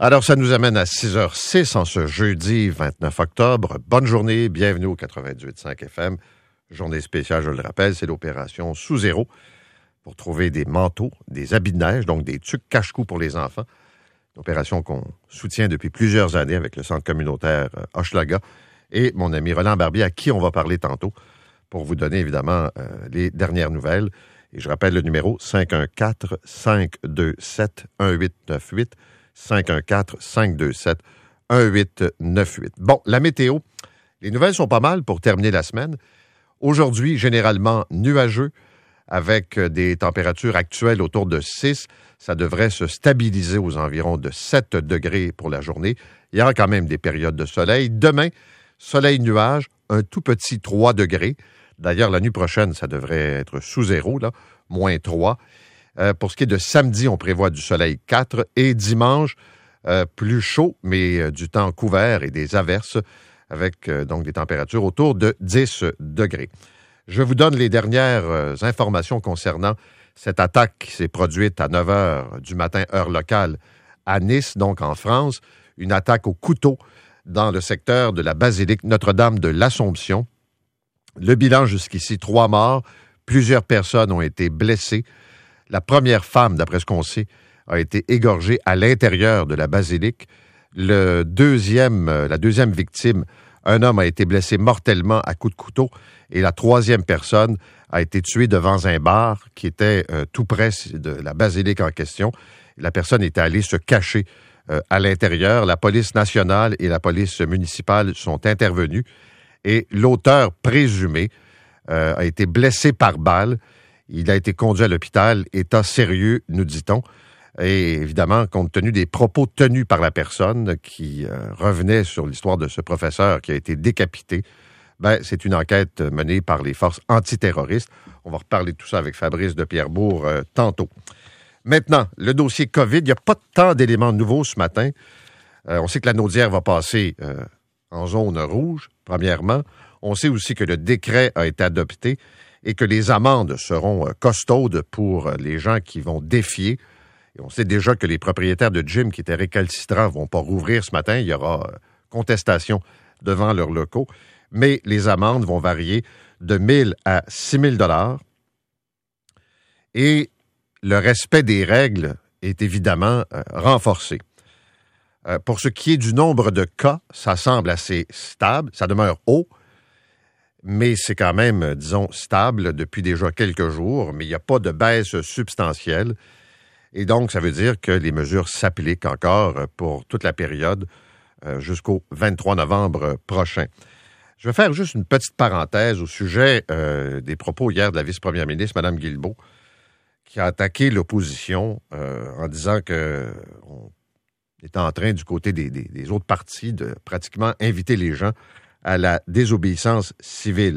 Alors, ça nous amène à 6h06 en ce jeudi 29 octobre. Bonne journée, bienvenue au 98.5 FM. Journée spéciale, je le rappelle, c'est l'opération Sous Zéro pour trouver des manteaux, des habits de neige, donc des tucs cache-cou pour les enfants. Une opération qu'on soutient depuis plusieurs années avec le centre communautaire Hochelaga et mon ami Roland Barbier, à qui on va parler tantôt pour vous donner évidemment les dernières nouvelles. Et je rappelle le numéro 514-527-1898. 514-527-1898. Bon, la météo, les nouvelles sont pas mal pour terminer la semaine. Aujourd'hui, généralement nuageux, avec des températures actuelles autour de 6. Ça devrait se stabiliser aux environs de 7 degrés pour la journée. Il y aura quand même des périodes de soleil. Demain, soleil-nuage, un tout petit 3 degrés. D'ailleurs, la nuit prochaine, ça devrait être sous zéro, là, moins 3. Pour ce qui est de samedi, on prévoit du soleil 4 et dimanche, plus chaud, mais du temps couvert et des averses avec donc des températures autour de 10 degrés. Je vous donne les dernières informations concernant cette attaque qui s'est produite à 9 h du matin, heure locale, à Nice, donc en France. Une attaque au couteau dans le secteur de la basilique Notre-Dame de l'Assomption. Le bilan jusqu'ici, 3 morts. Plusieurs personnes ont été blessées. La première femme, d'après ce qu'on sait, a été égorgée à l'intérieur de la basilique. La deuxième victime, un homme a été blessé mortellement à coups de couteau et la troisième personne a été tuée devant un bar qui était tout près de la basilique en question. La personne était allée se cacher à l'intérieur. La police nationale et la police municipale sont intervenues et l'auteur présumé a été blessé par balle. Il a été conduit à l'hôpital, état sérieux, nous dit-on. Et évidemment, compte tenu des propos tenus par la personne qui revenait sur l'histoire de ce professeur qui a été décapité, c'est une enquête menée par les forces antiterroristes. On va reparler de tout ça avec Fabrice de Pierrebourg tantôt. Maintenant, le dossier COVID, il n'y a pas tant d'éléments nouveaux ce matin. On sait que la Naudière va passer en zone rouge, premièrement. On sait aussi que le décret a été adopté et que les amendes seront costaudes pour les gens qui vont défier. Et on sait déjà que les propriétaires de gym qui étaient récalcitrants ne vont pas rouvrir ce matin. Il y aura contestation devant leurs locaux. Mais les amendes vont varier de 1 000 à 6 000 $. Et le respect des règles est évidemment renforcé. Pour ce qui est du nombre de cas, ça semble assez stable. Ça demeure haut. Mais c'est quand même, disons, stable depuis déjà quelques jours, mais il n'y a pas de baisse substantielle. Et donc, ça veut dire que les mesures s'appliquent encore pour toute la période jusqu'au 23 novembre prochain. Je vais faire juste une petite parenthèse au sujet des propos hier de la vice-première ministre, Mme Guilbeault, qui a attaqué l'opposition en disant qu'on était en train, du côté des autres partis, de pratiquement inviter les gens à la désobéissance civile.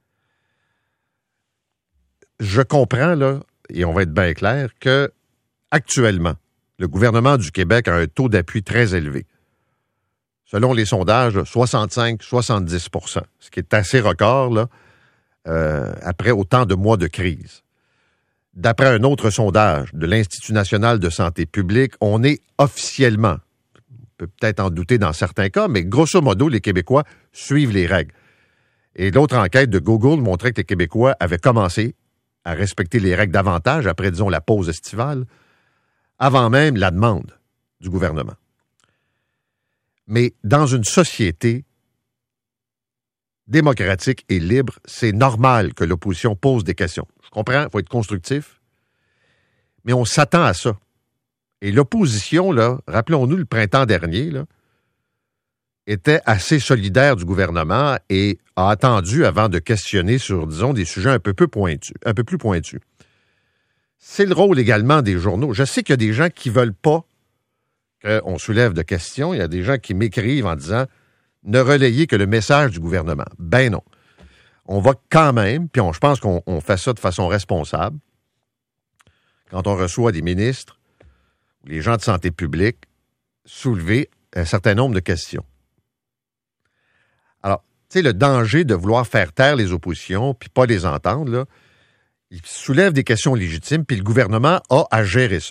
Je comprends, là, et on va être bien clair, que actuellement, le gouvernement du Québec a un taux d'appui très élevé. Selon les sondages, 65-70 %, ce qui est assez record, là, après autant de mois de crise. D'après un autre sondage de l'Institut national de santé publique, on est officiellement, peut peut-être en douter dans certains cas, mais grosso modo, les Québécois suivent les règles. Et l'autre enquête de Google montrait que les Québécois avaient commencé à respecter les règles davantage après, disons, la pause estivale, avant même la demande du gouvernement. Mais dans une société démocratique et libre, c'est normal que l'opposition pose des questions. Je comprends, il faut être constructif, mais on s'attend à ça. Et l'opposition, là, rappelons-nous, le printemps dernier, là, était assez solidaire du gouvernement et a attendu avant de questionner sur, disons, des sujets un peu plus pointus. C'est le rôle également des journaux. Je sais qu'il y a des gens qui ne veulent pas qu'on soulève de questions. Il y a des gens qui m'écrivent en disant « Ne relayez que le message du gouvernement ». Ben non. On va quand même, puis je pense qu'on fait ça de façon responsable, quand on reçoit des ministres, les gens de santé publique, soulever un certain nombre de questions. Alors, tu sais, le danger de vouloir faire taire les oppositions puis pas les entendre, là, il soulève des questions légitimes, puis le gouvernement a à gérer ça.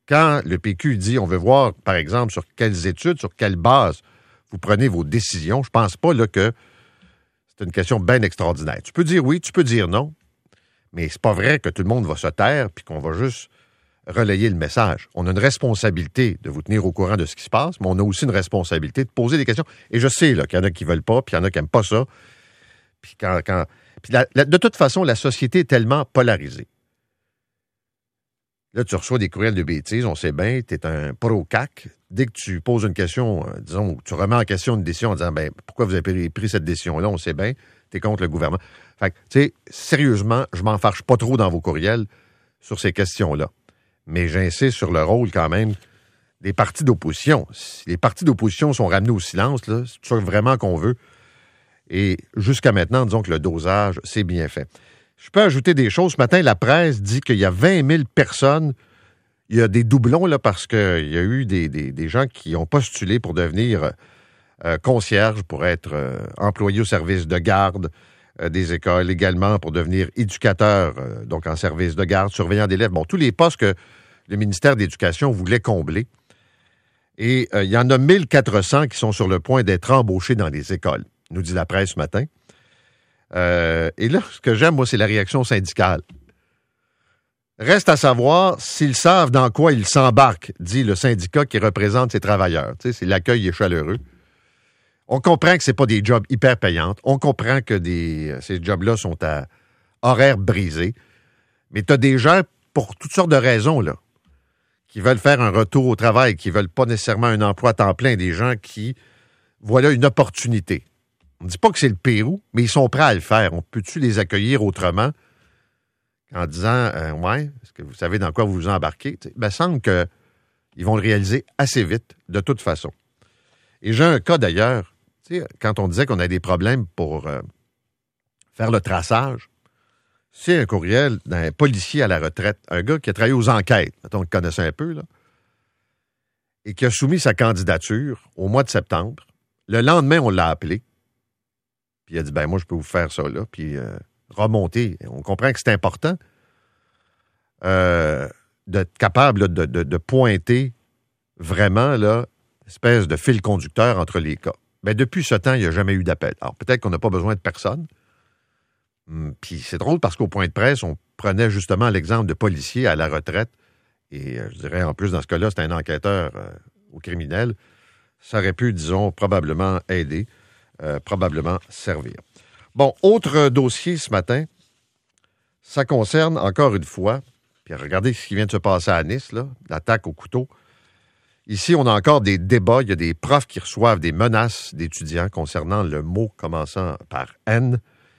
Quand le PQ dit on veut voir, par exemple, sur quelles études, sur quelle base vous prenez vos décisions, je ne pense pas là, que c'est une question bien extraordinaire. Tu peux dire oui, tu peux dire non, mais c'est pas vrai que tout le monde va se taire puis qu'on va juste relayer le message. On a une responsabilité de vous tenir au courant de ce qui se passe, mais on a aussi une responsabilité de poser des questions. Et je sais là, qu'il y en a qui ne veulent pas, puis il y en a qui n'aiment pas ça. Puis de toute façon, la société est tellement polarisée. Là, tu reçois des courriels de bêtises, on sait bien, tu es un pro-CAC. Dès que tu poses une question, disons, tu remets en question une décision en disant, pourquoi vous avez pris cette décision-là, on sait bien, tu es contre le gouvernement. Fait que, tu sais, sérieusement, je m'en fâche pas trop dans vos courriels sur ces questions-là. Mais j'insiste sur le rôle, quand même, des partis d'opposition. Si les partis d'opposition sont ramenés au silence, là, c'est ça vraiment qu'on veut. Et jusqu'à maintenant, disons que le dosage, c'est bien fait. Je peux ajouter des choses. Ce matin, la presse dit qu'il y a 20 000 personnes. Il y a des doublons là parce qu'il y a eu des gens qui ont postulé pour devenir concierge, pour être employés au service de garde des écoles, également pour devenir éducateur, donc en service de garde, surveillant d'élèves. Bon, tous les postes que le ministère de l'Éducation voulait combler. Et il y en a 1400 qui sont sur le point d'être embauchés dans les écoles, nous dit la presse ce matin. Et là, ce que j'aime, moi, c'est la réaction syndicale. Reste à savoir s'ils savent dans quoi ils s'embarquent, dit le syndicat qui représente ces travailleurs. Tu sais, c'est l'accueil est chaleureux. On comprend que ce pas des jobs hyper payants. On comprend que ces jobs-là sont à horaires brisés. Mais tu as des gens, pour toutes sortes de raisons, là, qui veulent faire un retour au travail, qui ne veulent pas nécessairement un emploi à temps plein, des gens qui voient là une opportunité. On ne dit pas que c'est le Pérou, mais ils sont prêts à le faire. On peut-tu les accueillir autrement en disant ouais, est-ce que vous savez dans quoi vous vous embarquez? Il semble qu'ils vont le réaliser assez vite, de toute façon. Et j'ai un cas d'ailleurs, quand on disait qu'on a des problèmes pour faire le traçage, c'est un courriel d'un policier à la retraite, un gars qui a travaillé aux enquêtes, mettons qu'on le connaissait un peu, là, et qui a soumis sa candidature au mois de septembre. Le lendemain, on l'a appelé. Puis il a dit, moi, je peux vous faire ça, là, puis remonter. On comprend que c'est important d'être capable là, de pointer vraiment, là, espèce de fil conducteur entre les cas. Mais depuis ce temps, il n'y a jamais eu d'appel. Alors, peut-être qu'on n'a pas besoin de personne. Puis c'est drôle parce qu'au point de presse, on prenait justement l'exemple de policiers à la retraite. Et je dirais, en plus, dans ce cas-là, c'est un enquêteur au criminel. Ça aurait pu, disons, probablement aider, probablement servir. Bon, autre dossier ce matin, ça concerne, encore une fois, puis regardez ce qui vient de se passer à Nice, là, l'attaque au couteau. Ici, on a encore des débats. Il y a des profs qui reçoivent des menaces d'étudiants concernant le mot commençant par N.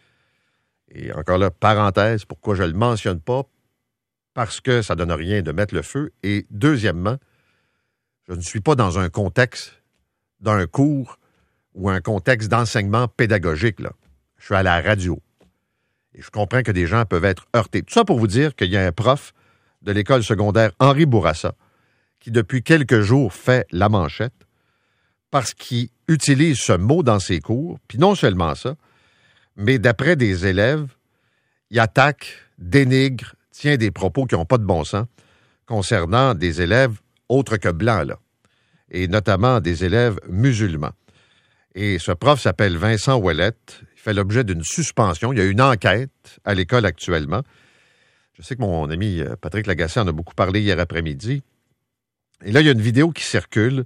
Et encore là, parenthèse, pourquoi je ne le mentionne pas? Parce que ça ne donne rien de mettre le feu. Et deuxièmement, je ne suis pas dans un contexte d'un cours ou un contexte d'enseignement pédagogique, là. Je suis à la radio. Et je comprends que des gens peuvent être heurtés. Tout ça pour vous dire qu'il y a un prof de l'école secondaire Henri Bourassa qui, depuis quelques jours, fait la manchette parce qu'il utilise ce mot dans ses cours. Puis non seulement ça, mais d'après des élèves, il attaque, dénigre, tient des propos qui n'ont pas de bon sens concernant des élèves autres que blancs, là, et notamment des élèves musulmans. Et ce prof s'appelle Vincent Ouellette. Il fait l'objet d'une suspension. Il y a une enquête à l'école actuellement. Je sais que mon ami Patrick Lagacé en a beaucoup parlé hier après-midi. Et là, il y a une vidéo qui circule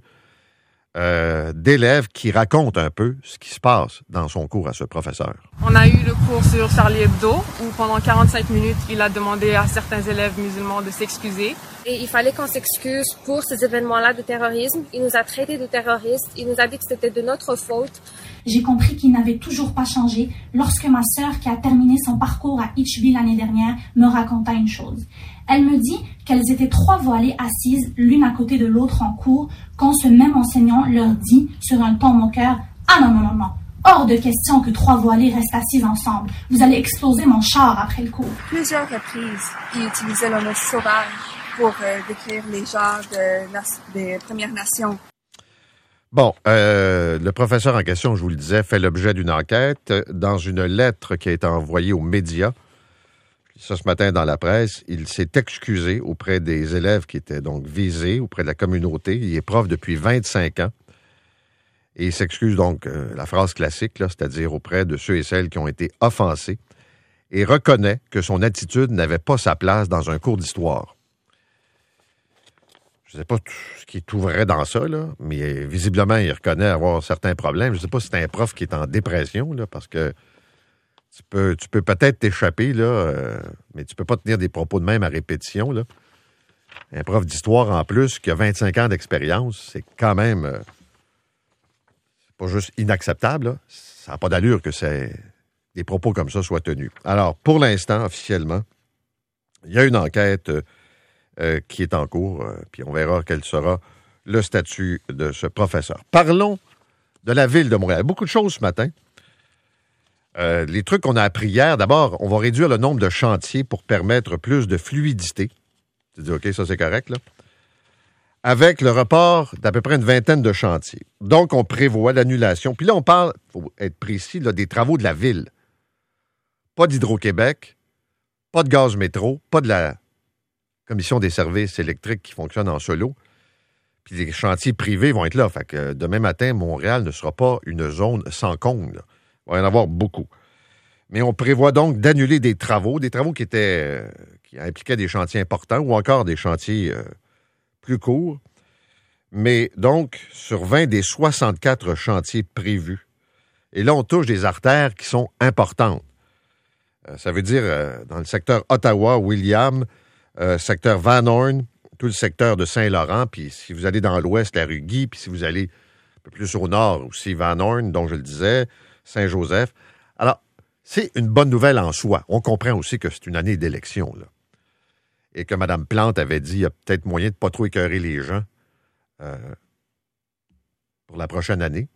d'élèves qui racontent un peu ce qui se passe dans son cours à ce professeur. On a eu le cours sur Charlie Hebdo où pendant 45 minutes, il a demandé à certains élèves musulmans de s'excuser. Et il fallait qu'on s'excuse pour ces événements-là de terrorisme. Il nous a traités de terroristes. Il nous a dit que c'était de notre faute. J'ai compris qu'il n'avait toujours pas changé lorsque ma sœur, qui a terminé son parcours à Hitchville l'année dernière, me raconta une chose. Elle me dit qu'elles étaient 3 voilées assises l'une à côté de l'autre en cours quand ce même enseignant leur dit sur un ton moqueur « Ah non, non, non, non, hors de question que 3 voilées restent assises ensemble. Vous allez exploser mon char après le cours. » Plusieurs reprises, il utilisait le mot « sauvage » pour décrire les gens des Premières Nations. Bon, le professeur en question, je vous le disais, fait l'objet d'une enquête dans une lettre qui a été envoyée aux médias. Je Puis ça, ce matin, dans la presse, il s'est excusé auprès des élèves qui étaient donc visés, auprès de la communauté. Il est prof depuis 25 ans. Et il s'excuse donc, la phrase classique, là, c'est-à-dire auprès de ceux et celles qui ont été offensés, et reconnaît que son attitude n'avait pas sa place dans un cours d'histoire. Je ne sais pas ce qui est tout vrai dans ça, là, mais visiblement, il reconnaît avoir certains problèmes. Je ne sais pas si c'est un prof qui est en dépression, là, parce que tu peux peut-être t'échapper, là, mais tu ne peux pas tenir des propos de même à répétition, là. Un prof d'histoire, en plus, qui a 25 ans d'expérience, c'est quand même... c'est pas juste inacceptable, là. Ça n'a pas d'allure que des propos comme ça soient tenus. Alors, pour l'instant, officiellement, il y a une enquête qui est en cours, puis on verra quel sera le statut de ce professeur. Parlons de la Ville de Montréal. Beaucoup de choses ce matin. Les trucs qu'on a appris hier, d'abord, on va réduire le nombre de chantiers pour permettre plus de fluidité. Tu dis, OK, ça c'est correct, là. Avec le report d'à peu près une vingtaine de chantiers. Donc, on prévoit l'annulation. Puis là, on parle, il faut être précis, là, des travaux de la Ville. Pas d'Hydro-Québec, pas de gaz métro, pas de la Commission des services électriques qui fonctionne en solo. Puis les chantiers privés vont être là. Fait que demain matin, Montréal ne sera pas une zone sans comble, là. Il va y en avoir beaucoup. Mais on prévoit donc d'annuler des travaux qui impliquaient des chantiers importants ou encore des chantiers plus courts. Mais donc, sur 20 des 64 chantiers prévus. Et là, on touche des artères qui sont importantes. Ça veut dire dans le secteur Ottawa-William, secteur Van Horn, tout le secteur de Saint-Laurent, puis si vous allez dans l'ouest, la rue Guy, puis si vous allez un peu plus au nord aussi, Van Horn, dont je le disais, Saint-Joseph. Alors, c'est une bonne nouvelle en soi. On comprend aussi que c'est une année d'élection, là. Et que Mme Plante avait dit, il y a peut-être moyen de ne pas trop écœurer les gens pour la prochaine année.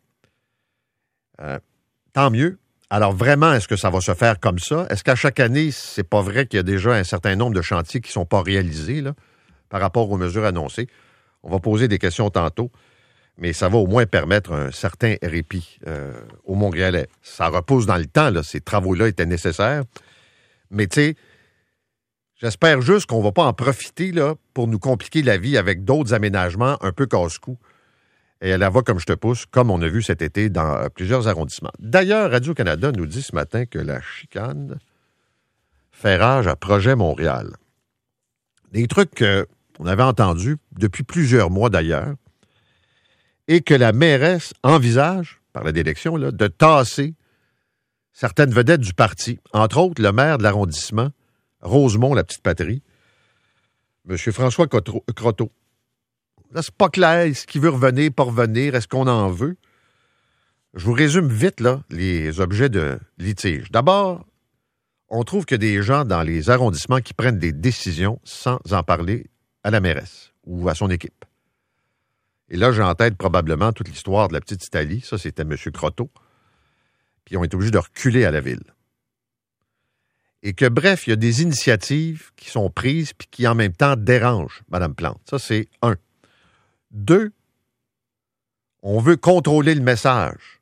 Tant mieux. Alors, vraiment, est-ce que ça va se faire comme ça? Est-ce qu'à chaque année, c'est pas vrai qu'il y a déjà un certain nombre de chantiers qui ne sont pas réalisés, là, par rapport aux mesures annoncées? On va poser des questions tantôt, mais ça va au moins permettre un certain répit aux Montréalais. Ça repousse dans le temps, là, ces travaux-là étaient nécessaires. Mais tu sais, j'espère juste qu'on ne va pas en profiter là, pour nous compliquer la vie avec d'autres aménagements un peu casse-cou. Et elle va comme je te pousse, comme on a vu cet été dans plusieurs arrondissements. D'ailleurs, Radio-Canada nous dit ce matin que la chicane fait rage à Projet Montréal. Des trucs qu'on avait entendus depuis plusieurs mois d'ailleurs, et que la mairesse envisage, par la d'élection, là, de tasser certaines vedettes du parti, entre autres le maire de l'arrondissement, Rosemont, la petite patrie, M. François Croteau. Là, c'est pas clair. Est-ce qu'il veut revenir, pas revenir? Est-ce qu'on en veut? Je vous résume vite, là, les objets de litige. D'abord, on trouve que des gens dans les arrondissements qui prennent des décisions sans en parler à la mairesse ou à son équipe. Et là, j'ai en tête probablement toute l'histoire de la petite Italie. Ça, c'était M. Croteau. Puis on est obligé de reculer à la ville. Et que, bref, il y a des initiatives qui sont prises puis qui, en même temps, dérangent Mme Plante. Ça, c'est 1. 2, on veut contrôler le message.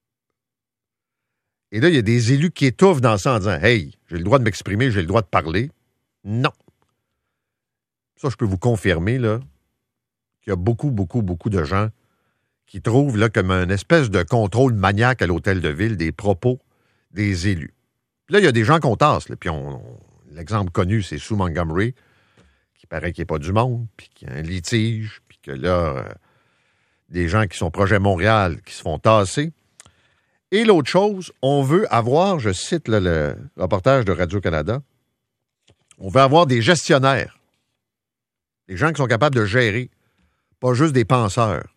Et là, il y a des élus qui étouffent dans ça en disant « Hey, j'ai le droit de m'exprimer, j'ai le droit de parler. » Non. Ça, je peux vous confirmer, là, qu'il y a beaucoup de gens qui trouvent là, comme une espèce de contrôle maniaque à l'hôtel de ville des propos des élus. Puis là, il y a des gens qu'on tasse. Là, puis l'exemple connu, c'est Sue Montgomery, qui paraît qu'il n'est pas du monde, puis qu'il y a un litige, puis que là, des gens qui sont Projet Montréal qui se font tasser. Et l'autre chose, on veut avoir, je cite là, le reportage de Radio-Canada, on veut avoir des gestionnaires, des gens qui sont capables de gérer, pas juste des penseurs.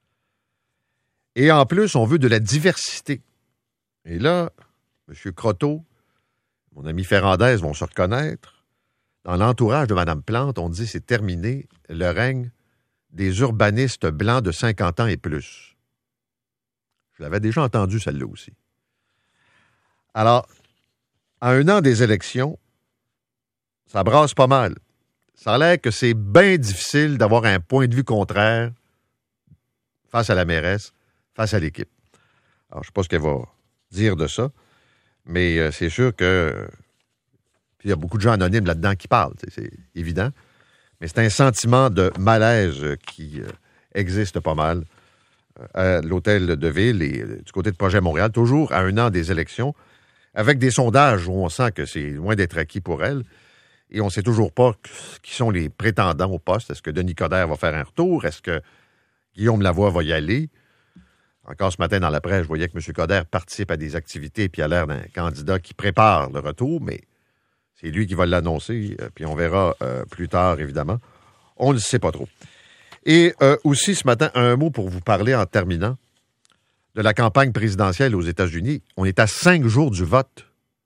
Et en plus, on veut de la diversité. Et là, M. Croteau, mon ami Ferrandez vont se reconnaître. Dans l'entourage de Mme Plante, on dit c'est terminé le règne des urbanistes blancs de 50 ans et plus. Je l'avais déjà entendu, celle-là aussi. Alors, à un an des élections, ça brasse pas mal. Ça a l'air que c'est bien difficile d'avoir un point de vue contraire face à la mairesse, face à l'équipe. Alors, je ne sais pas ce qu'elle va dire de ça, mais c'est sûr que... Il y a beaucoup de gens anonymes là-dedans qui parlent, c'est évident. Mais c'est un sentiment de malaise qui existe pas mal à l'hôtel de ville et du côté de Projet Montréal, toujours à 1 an des élections, avec des sondages où on sent que c'est loin d'être acquis pour elle. Et on ne sait toujours pas qui sont les prétendants au poste. Est-ce que Denis Coderre va faire un retour? Est-ce que Guillaume Lavoie va y aller? Encore ce matin dans la presse, je voyais que M. Coderre participe à des activités puis a l'air d'un candidat qui prépare le retour, mais c'est lui qui va l'annoncer, puis on verra plus tard, évidemment. On ne le sait pas trop. Et aussi, ce matin, un mot pour vous parler en terminant de la campagne présidentielle aux États-Unis. On est à 5 jours du vote.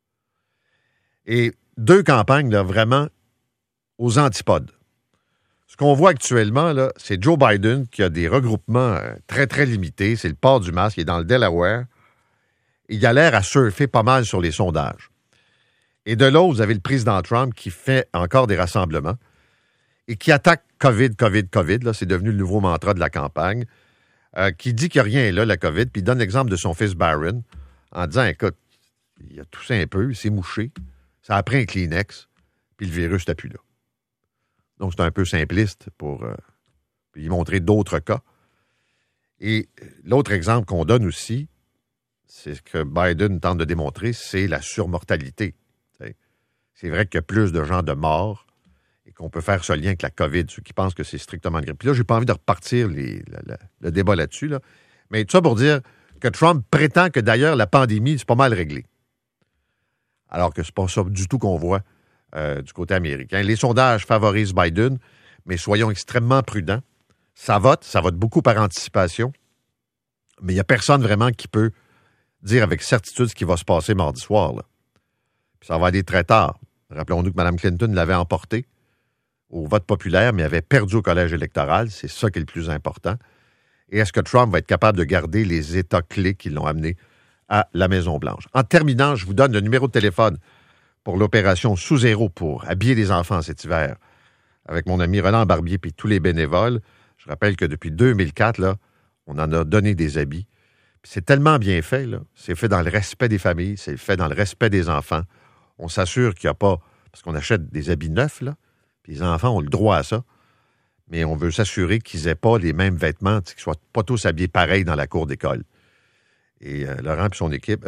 Et 2 campagnes, là, vraiment aux antipodes. Ce qu'on voit actuellement, là, c'est Joe Biden qui a des regroupements très, très limités. C'est le port du masque. Il est dans le Delaware. Il a l'air à surfer pas mal sur les sondages. Et de l'autre, vous avez le président Trump qui fait encore des rassemblements et qui attaque COVID. Là, c'est devenu le nouveau mantra de la campagne. Qui dit qu'il n'y a rien là, la COVID, puis il donne l'exemple de son fils Barron en disant, écoute, il a toussé un peu, il s'est mouché, ça a pris un Kleenex, puis le virus n'est plus là. Donc, c'est un peu simpliste pour y montrer d'autres cas. Et l'autre exemple qu'on donne aussi, c'est ce que Biden tente de démontrer, c'est la surmortalité. C'est vrai qu'il y a plus de gens de morts et qu'on peut faire ce lien avec la COVID, ceux qui pensent que c'est strictement une grippe. Puis là, j'ai pas envie de repartir le débat là-dessus, là. Mais tout ça pour dire que Trump prétend que d'ailleurs la pandémie, c'est pas mal réglé. Alors que c'est pas ça du tout qu'on voit du côté américain. Les sondages favorisent Biden, mais soyons extrêmement prudents. Ça vote beaucoup par anticipation, mais il n'y a personne vraiment qui peut dire avec certitude ce qui va se passer mardi soir, là. Puis ça va aller très tard. Rappelons-nous que Mme Clinton l'avait emporté au vote populaire, mais avait perdu au collège électoral. C'est ça qui est le plus important. Et est-ce que Trump va être capable de garder les États clés qui l'ont amené à la Maison-Blanche? En terminant, je vous donne le numéro de téléphone pour l'opération Sous Zéro pour habiller les enfants cet hiver avec mon ami Roland Barbier et tous les bénévoles. Je rappelle que depuis 2004, là, on en a donné des habits. Puis c'est tellement bien fait, là. C'est fait dans le respect des familles, c'est fait dans le respect des enfants. On s'assure qu'il n'y a pas... Parce qu'on achète des habits neufs, là, puis les enfants ont le droit à ça. Mais on veut s'assurer qu'ils n'aient pas les mêmes vêtements, qu'ils ne soient pas tous habillés pareil dans la cour d'école. Et Laurent et son équipe...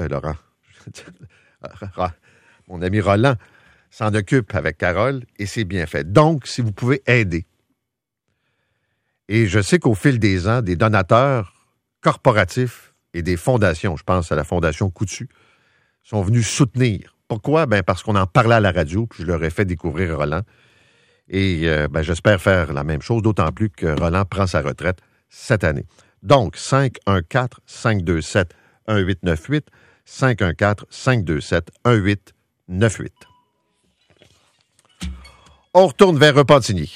mon ami Roland s'en occupe avec Carole, et c'est bien fait. Donc, si vous pouvez aider. Et je sais qu'au fil des ans, des donateurs corporatifs et des fondations, je pense à la Fondation Coutu, sont venus soutenir. Pourquoi? Ben parce qu'on en parlait à la radio, puis je leur ai fait découvrir Roland. Et j'espère faire la même chose, d'autant plus que Roland prend sa retraite cette année. Donc, 514-527-1898, 514-527-1898. On retourne vers Repentigny.